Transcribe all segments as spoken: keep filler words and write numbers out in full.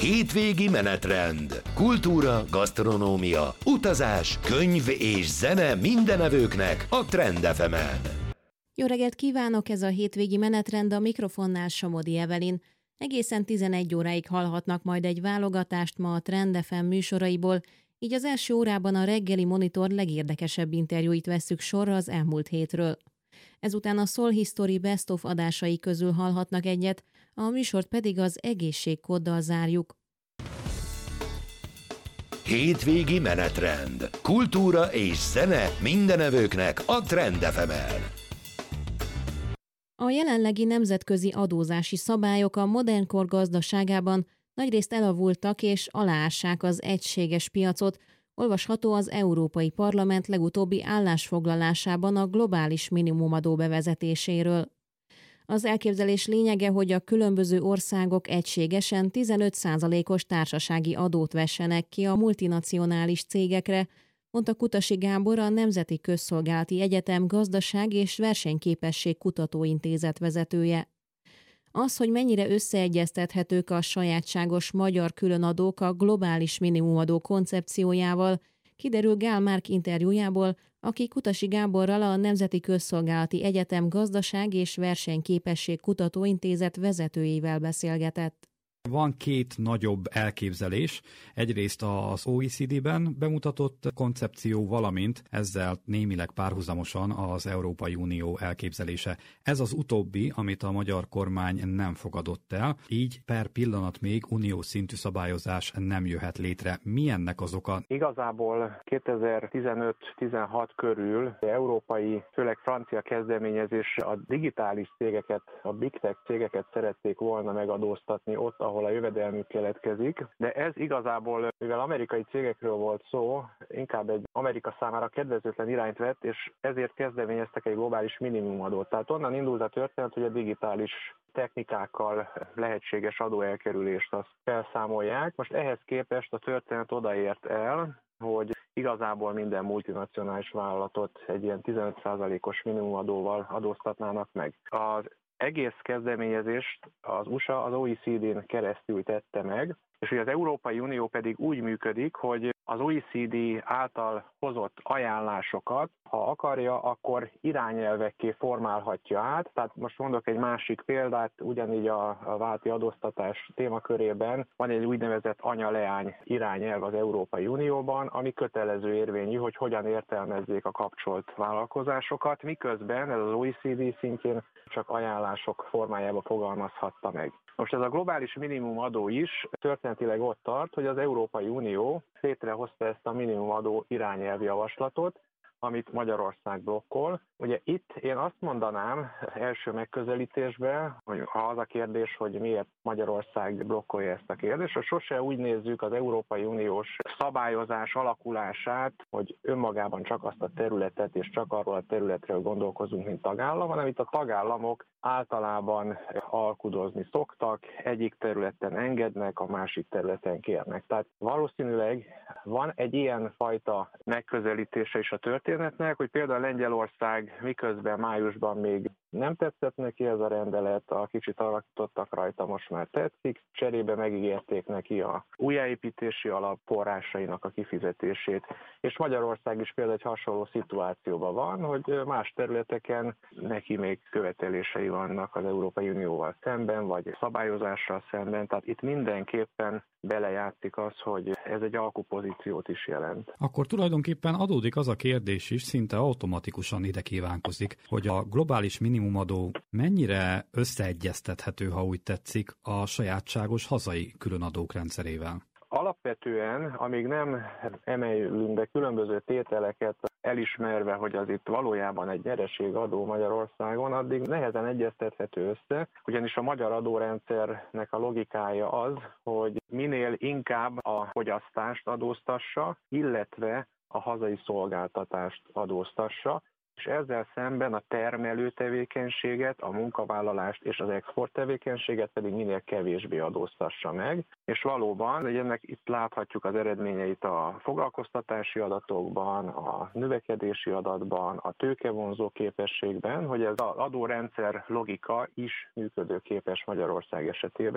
Hétvégi menetrend. Kultúra, gasztronómia, utazás, könyv és zene mindenevőknek a Trend ef emen. Jó reggelt kívánok, ez a hétvégi menetrend, a mikrofonnál Somodi Evelin. Egészen tizenegy óráig hallhatnak majd egy válogatást ma a Trend ef em műsoraiból, így az első órában a reggeli monitor legérdekesebb interjúit vesszük sorra az elmúlt hétről. Ezután a Soul History Best of adásai közül hallhatnak egyet, a műsort pedig az egészségkóddal zárjuk. Hétvégi menetrend. Kultúra és zene mindenevőknek a Trend ef emen. A jelenlegi nemzetközi adózási szabályok a modern kor gazdaságában nagyrészt elavultak és aláássák az egységes piacot, olvasható az Európai Parlament legutóbbi állásfoglalásában a globális minimumadó bevezetéséről. Az elképzelés lényege, hogy a különböző országok egységesen tizenöt százalékos társasági adót vessenek ki a multinacionális cégekre, mondta Kutasi Gábor, a Nemzeti Közszolgálati Egyetem Gazdaság és Versenyképesség Kutatóintézet vezetője. Az, hogy mennyire összeegyeztethetők a sajátságos magyar különadók a globális minimumadó koncepciójával, kiderül Gál Márk interjújából, aki Kutasi Gáborral, a Nemzeti Közszolgálati Egyetem Gazdaság és Versenyképesség Kutatóintézet vezetőjével beszélgetett. Van két nagyobb elképzelés, egyrészt az o e cé dében bemutatott koncepció, valamint ezzel némileg párhuzamosan az Európai Unió elképzelése. Ez az utóbbi, amit a magyar kormány nem fogadott el, így per pillanat még uniós szintű szabályozás nem jöhet létre. Mi ennek az oka? Igazából kétezer-tizenöt-tizenhat körül európai, főleg francia kezdeményezés a digitális cégeket, a big tech cégeket szerették volna megadóztatni ott, ahol a jövedelmük keletkezik, de ez igazából, mivel amerikai cégekről volt szó, inkább egy Amerika számára kedvezőtlen irányt vett, és ezért kezdeményeztek egy globális minimumadót. Tehát onnan indult a történet, hogy a digitális technikákkal lehetséges adóelkerülést azt felszámolják. Most ehhez képest a történet odaért el, hogy igazából minden multinacionális vállalatot egy ilyen tizenöt százalékos minimumadóval adóztatnának meg. Az egész kezdeményezést az u es á az o e cé dén keresztül tette meg, és ugye az Európai Unió pedig úgy működik, hogy az o e cé dé által hozott ajánlásokat, ha akarja, akkor irányelvekké formálhatja át. Tehát most mondok egy másik példát, ugyanígy a, a válti adóztatás témakörében van egy úgynevezett anya-leány irányelv az Európai Unióban, ami kötelező érvényű, hogy hogyan értelmezzék a kapcsolt vállalkozásokat, miközben ez az o e cé dé szintjén csak ajánlások formájába fogalmazhatta meg. Most ez a globális minimumadó is történetileg ott tart, hogy az Európai Unió létrehozta ezt a minimumadó irányelvjavaslatot, amit Magyarország blokkol. Ugye itt én azt mondanám első megközelítésben, hogy ha az a kérdés, hogy miért Magyarország blokkolja ezt a kérdést, hogy sose úgy nézzük az Európai Uniós szabályozás alakulását, hogy önmagában csak azt a területet és csak arról a területről gondolkozunk, mint tagállam, hanem itt a tagállamok általában alkudozni szoktak, egyik területen engednek, a másik területen kérnek. Tehát valószínűleg van egy ilyen fajta megközelítése is a történetnek, hogy például Lengyelország miközben májusban még nem tetszett neki ez a rendelet, a kicsit alakítottak rajta, most már tetszik, cserébe megígérték neki a újjáépítési alap forrásainak a kifizetését, és Magyarország is például egy hasonló szituációban van, hogy más területeken neki még követelései vannak az Európai Unióval szemben, vagy szabályozással szemben, tehát itt mindenképpen belejátszik az, hogy ez egy alkupozíciót is jelent. Akkor tulajdonképpen adódik az a kérdés is, szinte automatikusan ide kívánkozik, hogy a globális minimumadó mennyire összeegyeztethető, ha úgy tetszik, a sajátságos hazai különadók rendszerével? Alapvetően, amíg nem emeljünk be különböző tételeket, elismerve, hogy az itt valójában egy nyereségadó Magyarországon, addig nehezen egyeztethető össze, ugyanis a magyar adórendszernek a logikája az, hogy minél inkább a fogyasztást adóztassa, illetve a hazai szolgáltatást adóztassa, és ezzel szemben a termelő tevékenységet, a munkavállalást és az export tevékenységet pedig minél kevésbé adóztassa meg. És valóban, hogy ennek itt láthatjuk az eredményeit a foglalkoztatási adatokban, a növekedési adatban, a tőkevonzó képességben, hogy ez az adórendszer logika is működőképes Magyarország esetében.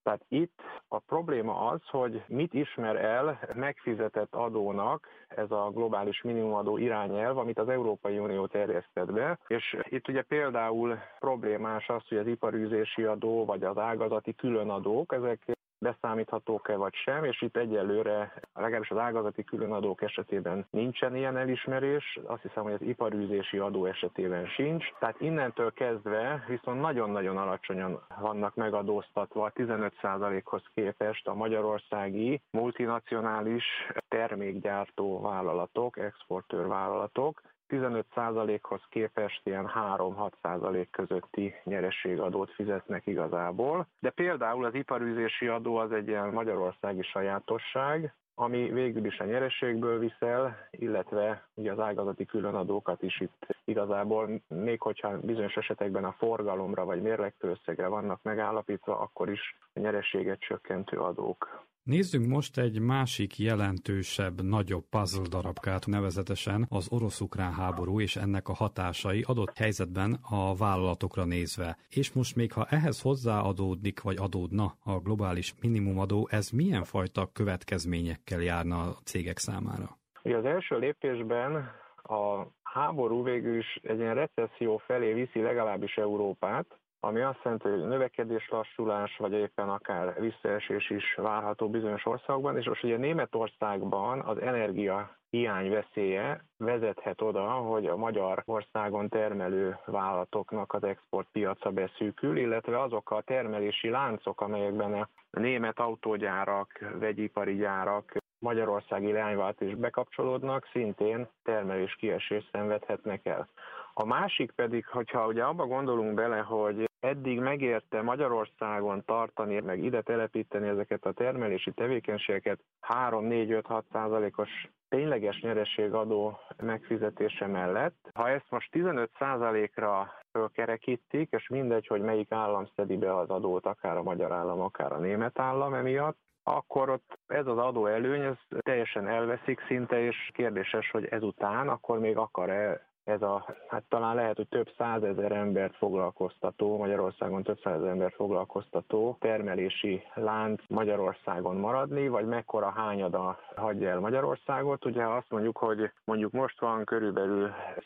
Tehát itt a probléma az, hogy mit ismer el megfizetett adónak ez a globális minimumadó irányelv, amit az Európai Unió terjesztett be, és itt ugye például problémás az, hogy az iparűzési adó vagy az ágazati különadók, ezek beszámíthatók-e vagy sem, és itt egyelőre legalábbis az ágazati különadók esetében nincsen ilyen elismerés, azt hiszem, hogy az iparűzési adó esetében sincs. Tehát innentől kezdve viszont nagyon-nagyon alacsonyan vannak megadóztatva tizenöt százalékhoz képest a magyarországi multinacionális termékgyártó vállalatok, exportőr vállalatok, tizenöt százalékhoz képest ilyen három-hat százalék közötti nyereségadót fizetnek igazából. De például az iparűzési adó az egy ilyen magyarországi sajátosság, ami végül is a nyereségből viszel, illetve ugye az ágazati különadókat is itt igazából, még hogyha bizonyos esetekben a forgalomra vagy mérlegtő összegre vannak megállapítva, akkor is a nyereséget csökkentő adók. Nézzünk most egy másik jelentősebb, nagyobb puzzle darabkát, nevezetesen az orosz-ukrán háború és ennek a hatásai adott helyzetben a vállalatokra nézve. És most még ha ehhez hozzáadódik, vagy adódna a globális minimumadó, ez milyen fajta következményekkel járna a cégek számára? Ugye az első lépésben a háború végül is egy ilyen recesszió felé viszi legalábbis Európát, ami azt jelenti, hogy növekedés lassulás, vagy éppen akár visszaesés is várható bizonyos országokban, és most ugye Németországban az energia hiány veszélye vezethet oda, hogy a Magyarországon termelő vállalatoknak az exportpiaca beszűkül, illetve azok a termelési láncok, amelyekben a német autógyárak, vegyipari gyárak, magyarországi leányvállalat is bekapcsolódnak, szintén termelés kiesést szenvedhetnek el. A másik pedig, hogyha ugye abba gondolunk bele, hogy eddig megérte Magyarországon tartani, meg ide telepíteni ezeket a termelési tevékenységeket három-négy-öt-hat százalékos tényleges nyereségadó megfizetése mellett. Ha ezt most tizenöt százalékra fölkerekítik, és mindegy, hogy melyik állam szedi be az adót, akár a magyar állam, akár a német állam emiatt, akkor ott ez az adóelőny ez teljesen elveszik szinte, és kérdéses, hogy ezután akkor még akar-e ez a, hát talán lehet, hogy több százezer embert foglalkoztató, Magyarországon több százezer embert foglalkoztató termelési lánc Magyarországon maradni, vagy mekkora hányada hagyja el Magyarországot. Ugye azt mondjuk, hogy mondjuk most van körülbelül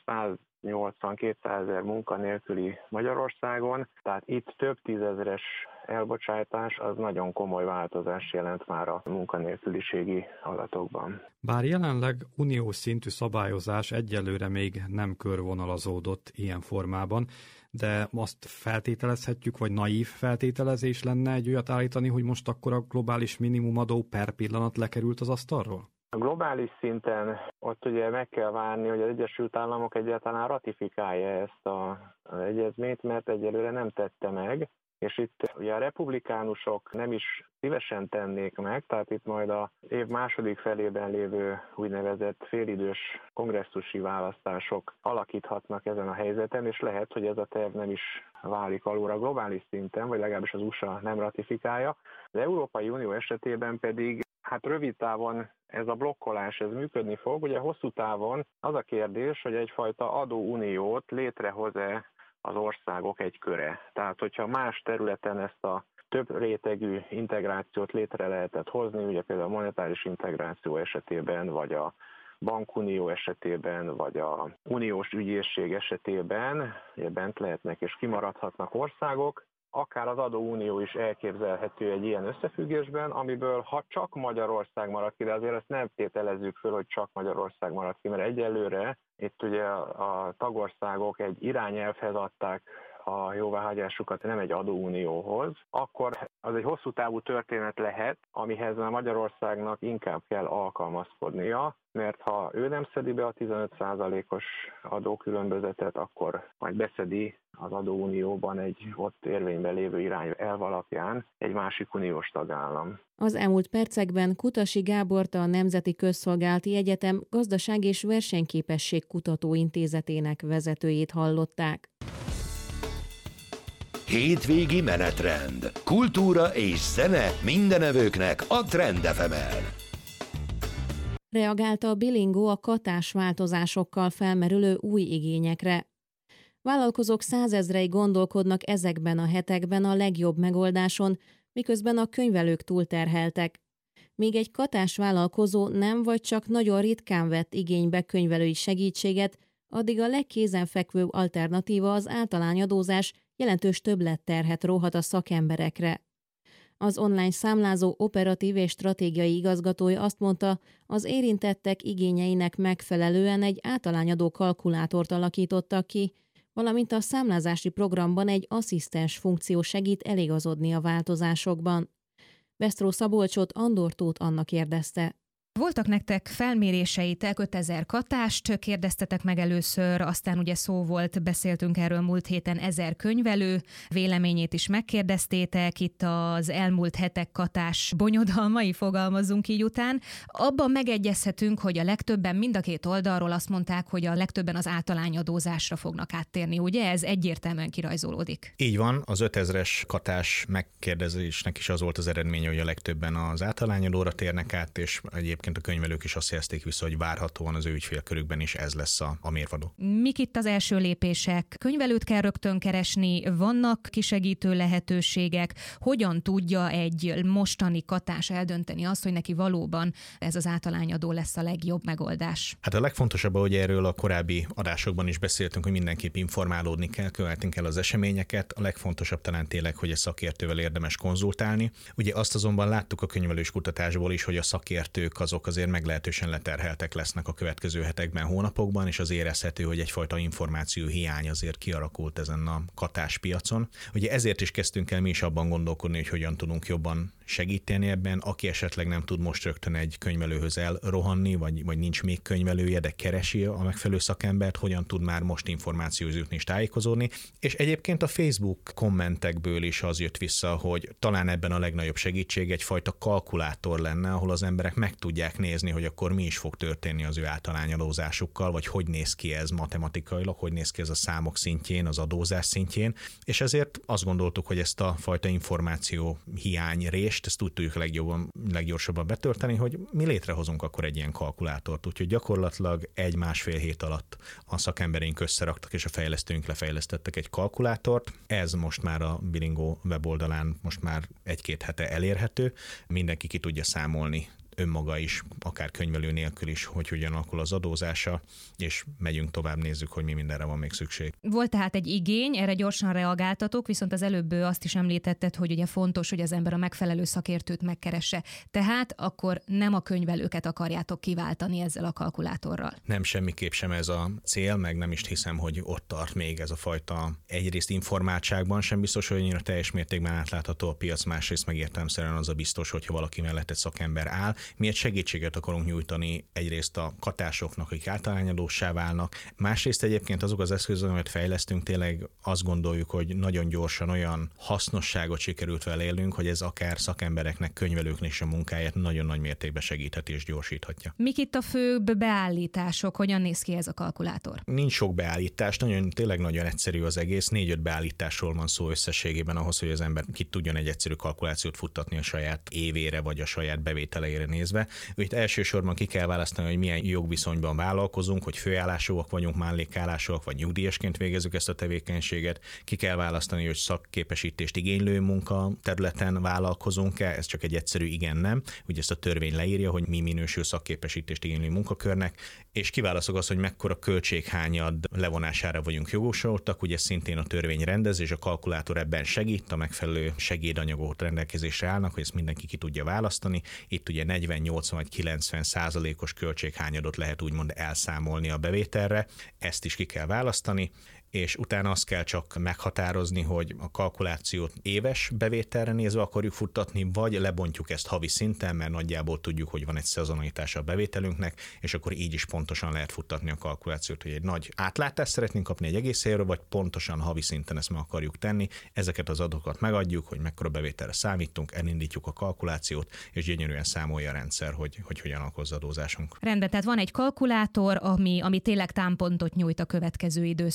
száznyolcvan-kétszázezer munkanélküli Magyarországon, tehát itt több tízezeres elbocsátás az nagyon komoly változás jelent már a munkanélküliségi adatokban. Bár jelenleg uniós szintű szabályozás egyelőre még nem körvonalazódott ilyen formában, de azt feltételezhetjük, vagy naív feltételezés lenne egy olyat állítani, hogy most akkor a globális minimumadó per pillanat lekerült az asztalról? A globális szinten ott ugye meg kell várni, hogy az Egyesült Államok egyáltalán ratifikálja ezt az egyezményt, mert egyelőre nem tette meg, és itt ugye a republikánusok nem is szívesen tennék meg, tehát itt majd az év második felében lévő úgynevezett félidős kongresszusi választások alakíthatnak ezen a helyzeten, és lehet, hogy ez a terv nem is válik alóra globális szinten, vagy legalábbis az u es á nem ratifikálja. Az Európai Unió esetében pedig hát rövid távon ez a blokkolás ez működni fog, ugye hosszú távon az a kérdés, hogy egyfajta adóuniót létrehoz-e az országok egy köre. Tehát, hogyha más területen ezt a több rétegű integrációt létre lehetett hozni, ugye például a monetáris integráció esetében, vagy a bankunió esetében, vagy a uniós ügyészség esetében, ugye bent lehetnek és kimaradhatnak országok, akár az adóunió is elképzelhető egy ilyen összefüggésben, amiből ha csak Magyarország marad ki, de azért ezt nem tételezzük föl, hogy csak Magyarország marad ki, mert egyelőre itt ugye a tagországok egy irányelvhez adták a jóváhagyásukat, nem egy adóunióhoz, akkor az egy hosszú távú történet lehet, amihez a Magyarországnak inkább kell alkalmazkodnia, mert ha ő nem szedi be a tizenöt százalékos adókülönbözetet, akkor majd beszedi az adóunióban egy ott érvényben lévő irányelv alapján egy másik uniós tagállam. Az elmúlt percekben Kutasi Gábort, a Nemzeti Közszolgálati Egyetem Gazdaság és Versenyképesség Kutatóintézetének vezetőjét hallották. Hétvégi menetrend. Kultúra és zene mindenevőknek a Trend ef em-en. Reagálta a Bilingo a katás változásokkal felmerülő új igényekre. Vállalkozók százezrei gondolkodnak ezekben a hetekben a legjobb megoldáson, miközben a könyvelők túlterheltek. Míg egy katás vállalkozó nem vagy csak nagyon ritkán vett igénybe könyvelői segítséget, addig a legkézenfekvőbb alternatíva az általányadózás jelentős többletterhet róhat a szakemberekre. Az online számlázó operatív és stratégiai igazgatója azt mondta, az érintettek igényeinek megfelelően egy általányadó kalkulátort alakítottak ki, valamint a számlázási programban egy asszisztens funkció segít eligazodni a változásokban. Vesztró Szabolcsot Andor Tóth Anna kérdezte. Voltak nektek felméréseitek, ötezer katást kérdeztetek meg először, aztán ugye szó volt, beszéltünk erről múlt héten, ezer könyvelő véleményét is megkérdeztétek, itt az elmúlt hetek katás bonyodalmai, fogalmazunk így után. Abban megegyezhetünk, hogy a legtöbben mind a két oldalról azt mondták, hogy a legtöbben az általányadózásra fognak áttérni, ugye? Ez egyértelműen kirajzolódik. Így van, az ötezres katás megkérdezésnek is az volt az eredménye, hogy a legtöbben az általányadóra térnek át, és egyébként a könyvelők is azt jelezték vissza, hogy várhatóan az ő ügyfélkörükben is ez lesz a, a mérvadó. Mik itt az első lépések? Könyvelőt kell rögtön keresni, vannak kisegítő lehetőségek, hogyan tudja egy mostani katás eldönteni azt, hogy neki valóban ez az általányadó lesz a legjobb megoldás? Hát a legfontosabb, hogy erről a korábbi adásokban is beszéltünk, hogy mindenképp informálódni kell, követni kell az eseményeket. A legfontosabb talán tényleg, hogy a szakértővel érdemes konzultálni. Ugye azt azonban láttuk a könyvelős kutatásból is, hogy a szakértők azok azért meglehetősen leterheltek lesznek a következő hetekben, hónapokban, és az érezhető, hogy egyfajta információ hiány azért kialakult ezen a katáspiacon. Ugye ezért is kezdtünk el mi is abban gondolkodni, hogy hogyan tudunk jobban segíteni ebben, aki esetleg nem tud most rögtön egy könyvelőhöz elrohanni, vagy, vagy nincs még könyvelője, de keresi a megfelelő szakembert, hogyan tud már most információhoz jutni és tájékozódni. És egyébként a Facebook kommentekből is az jött vissza, hogy talán ebben a legnagyobb segítség egyfajta kalkulátor lenne, ahol az emberek meg tudják nézni, hogy akkor mi is fog történni az ő általányadózásukkal, vagy hogy néz ki ez matematikailag, hogy néz ki ez a számok szintjén, az adózás szintjén, és ezért azt gondoltuk, hogy ezt a fajta információ hiányrést, ezt úgy tudjuk legjobban, leggyorsabban betölteni, hogy mi létrehozunk akkor egy ilyen kalkulátort, úgyhogy gyakorlatilag egy-másfél hét alatt a szakembereink összeraktak, és a fejlesztőink lefejlesztettek egy kalkulátort. Ez most már a Bilingo weboldalán most már egy-két hete elérhető, mindenki ki tudja számolni önmaga is, akár könyvelő nélkül is, hogy hogyan alakul az adózása, és megyünk tovább, nézzük, hogy mi mindenre van még szükség. Volt tehát egy igény, erre gyorsan reagáltatok, viszont az előbb azt is említetted, hogy ugye fontos, hogy az ember a megfelelő szakértőt megkeresse. Tehát akkor nem a könyvelőket akarjátok kiváltani ezzel a kalkulátorral. Nem, semmiképp sem ez a cél, meg nem is hiszem, hogy ott tart még ez a fajta egyrészt informáltságban sem biztos, hogy annyira teljes mértékben átlátható a piac, másrészt meg értelemszerűen az a biztos, hogyha valaki mellett egy szakember áll. Mi egy segítséget akarunk nyújtani egyrészt a katásoknak, akik általányadóssá válnak, másrészt egyébként azok az eszközök, amit fejlesztünk, tényleg azt gondoljuk, hogy nagyon gyorsan olyan hasznosságot sikerült vele élnünk, hogy ez akár szakembereknek, könyvelőknek is a munkáját nagyon nagy mértékben segítheti és gyorsíthatja. Mik itt a főbb beállítások? Hogyan néz ki ez a kalkulátor? Nincs sok beállítás, nagyon, tényleg nagyon egyszerű az egész. Négy-öt beállításról van szó összességében ahhoz, hogy az ember ki tudjon egy egyszerű kalkulációt futtatni a saját évére vagy a saját bevételeire nézve. Itt elsősorban ki kell választani, hogy milyen jogviszonyban vállalkozunk, hogy főállásúak vagyunk, mellékállásúak, vagy nyugdíjasként végezzük ezt a tevékenységet. Ki kell választani, hogy szakképesítést igénylő munka területen vállalkozunk-e, ez csak egy egyszerű igen-nem. Ugye ezt a törvény leírja, hogy mi minősül szakképesítést igénylő munkakörnek, és kiválasztok azt, hogy mekkora költséghányad levonására vagyunk jogosultak, ugye szintén a törvény rendez, és a kalkulátor ebben segít, a megfelelő segédanyagok rendelkezésre állnak, hogy ezt mindenki ki tudja választani. Itt ugye negyven, nyolcvan vagy kilencven százalékos költséghányadot lehet úgymond elszámolni a bevételre, ezt is ki kell választani, és utána azt kell csak meghatározni, hogy a kalkulációt éves bevételre nézve akarjuk futtatni, vagy lebontjuk ezt havi szinten, mert nagyjából tudjuk, hogy van egy szezonalitása a bevételünknek, és akkor így is pontosan lehet futtatni a kalkulációt, hogy egy nagy átlátást szeretnénk kapni egy egész évről, vagy pontosan havi szinten ezt meg akarjuk tenni. Ezeket az adatokat megadjuk, hogy mekkora bevételre számítunk, elindítjuk a kalkulációt, és gyönyörűen számolja a rendszer, hogy, hogy hogyan alakul az adózásunk. Rendben, tehát van egy kalkulátor, ami, ami tényleg támpontot nyújt a következő időszakra.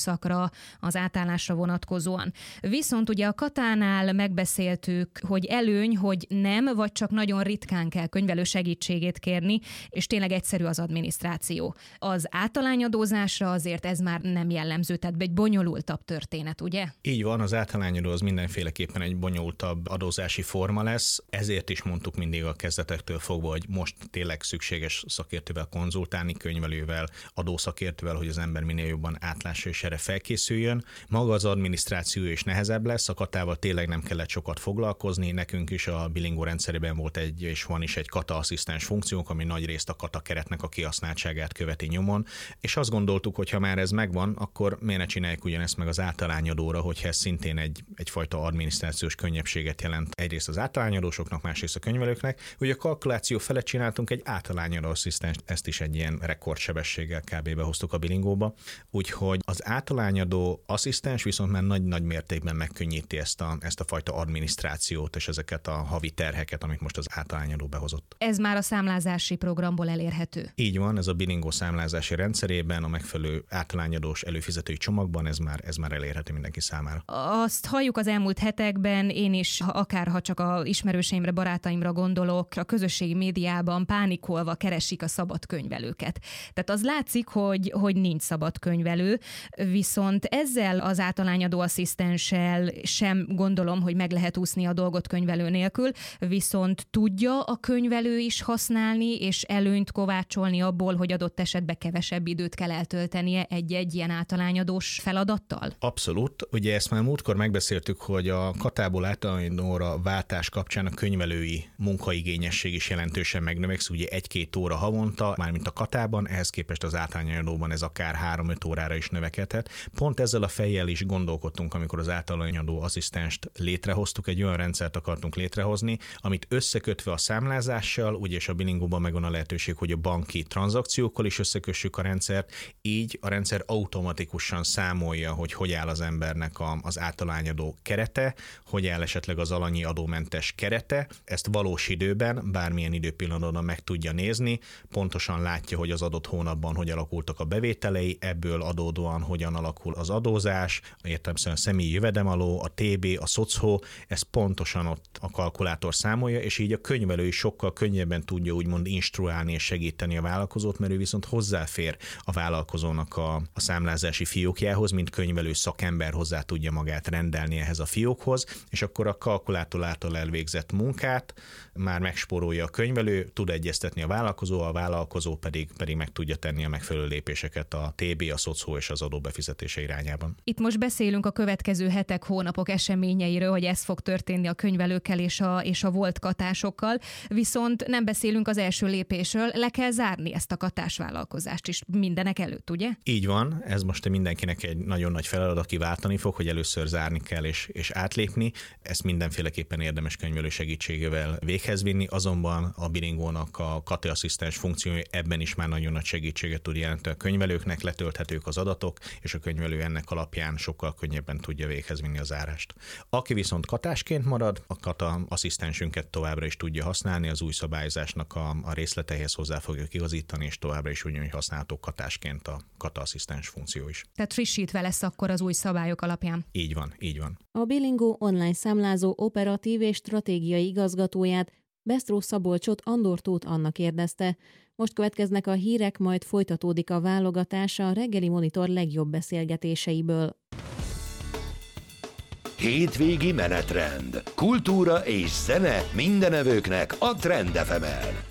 javaslata az átállásra vonatkozóan. Viszont ugye a Katánál megbeszéltük, hogy előny, hogy nem, vagy csak nagyon ritkán kell könyvelő segítségét kérni, és tényleg egyszerű az adminisztráció. Az általányadózásra azért ez már nem jellemző, tehát egy bonyolultabb történet, ugye? Így van, az általányadó az mindenféleképpen egy bonyolultabb adózási forma lesz, ezért is mondtuk mindig a kezdetektől fogva, hogy most tényleg szükséges szakértővel konzultálni, könyvelővel, adószakértővel, hogy az ember minél jobban átlássa és erre felkészüljön. Maga az adminisztráció is nehezebb lesz, a Katával tényleg nem kellett sokat foglalkozni, nekünk is a Bilingo rendszerében volt egy, és van is egy Kata asszisztens funkciónk, ami nagyrészt a Kata keretnek a kihasználtságát követi nyomon, és azt gondoltuk, hogy ha már ez megvan, akkor miért ne csináljuk ugyanezt meg az általányadóra, hogyha ez szintén egy, egyfajta adminisztrációs könnyebbséget jelent egyrészt az általányadósoknak, másrészt a könyvelőknek. Ugye a kalkuláció felett csináltunk egy általányadó asszisztenst, ezt is egy ilyen rekordsebességgel kb. Behoztuk a Bilingóba, úgyhogy az általányadó asszisztens viszont már nagy-nagy mértékben megkönnyíti ezt a, ezt a fajta adminisztrációt és ezeket a havi terheket, amit most az általányadó behozott. Ez már a számlázási programból elérhető. Így van, ez a Bilingo számlázási rendszerében, a megfelelő általányadós előfizetői csomagban ez már, ez már elérhető mindenki számára. Azt halljuk az elmúlt hetekben, én is, akár ha csak a ismerőseimre, barátaimra gondolok, a közösségi médiában pánikolva keresik a szabad könyvelőket. Tehát az látszik, hogy, hogy nincs szabad könyvelő, viszont ezzel az általányadó asszisztenssel sem gondolom, hogy meg lehet úszni a dolgot könyvelő nélkül, viszont tudja a könyvelő is használni, és előnyt kovácsolni abból, hogy adott esetben kevesebb időt kell eltöltenie egy-egy ilyen általányadós feladattal? Abszolút. Ugye ezt már múltkor megbeszéltük, hogy a Katából általányadóra váltás kapcsán a könyvelői munkaigényesség is jelentősen megnövekszik, ugye egy-két óra havonta, mármint a Katában, ehhez képest az általányadóban ez akár három-öt órára is növekedhet. Pont ezzel a fejjel is gondolkodtunk, amikor az általányadó asszisztenst létrehoztuk, egy olyan rendszert akartunk létrehozni, amit összekötve a számlázással, ugye és a Bilingóban megvan a lehetőség, hogy a banki tranzakciókkal is összekössük a rendszert, így a rendszer automatikusan számolja, hogy hogy áll az embernek a, az általányadó kerete, hogy áll esetleg az alanyi adómentes kerete, ezt valós időben, bármilyen időpillanatban meg tudja nézni, pontosan látja, hogy az adott hónapban hogy alakultak a bevételei, ebből adódóan hogyan alakul az adózás, értelemszerűen a személyi jövedemaló, a té bé, a szocó, ez pontosan ott a kalkulátor számolja, és így a könyvelő is sokkal könnyebben tudja úgymond instruálni és segíteni a vállalkozót, mert ő viszont hozzáfér a vállalkozónak a, a számlázási fiókjához, mint könyvelő szakember hozzá tudja magát rendelni ehhez a fiókhoz, és akkor a kalkulátor által elvégzett munkát már megspórolja a könyvelő, tud egyeztetni a vállalkozó, a vállalkozó pedig, pedig meg tudja tenni a megfelelő lépéseket a té bé, a szocó és az adó befizetése irányában. Itt most beszélünk a következő hetek, hónapok eseményeiről, hogy ez fog történni a könyvelőkkel és a, és a volt katásokkal, viszont nem beszélünk az első lépésről, le kell zárni ezt a katásvállalkozást is mindenek előtt, ugye? Így van, ez most mindenkinek egy nagyon nagy feladat, aki váltani fog, hogy először zárni kell és, és átlépni. Ezt mindenféleképpen érdemes könyvelő segítségével véghez vinni, azonban a Bilingónak a Kata asszisztens funkciója ebben is már nagyon nagy segítséget tud jelenteni a könyvelőknek, letölthetők az adatok, és a könyvelő ennek alapján sokkal könnyebben tudja véghez vinni a zárást. Aki viszont katásként marad, a Kata asszisztensünket továbbra is tudja használni, az új szabályozásnak a, a részleteihez hozzá fogjuk igazítani, és továbbra is ugyanúgy használható katásként a Kata asszisztens funkció is. Tehát frissítve lesz akkor az új szabályok alapján. Így van, így van. A Bilingo online számlázó operatív és stratégiai igazgatóját, Besztró Szabolcsot Andor Tóth Anna kérdezte. Most következnek a hírek, majd folytatódik a válogatás a Reggeli Monitor legjobb beszélgetéseiből. Hétvégi menetrend. Kultúra és zene mindenevőknek a Trend ef emen.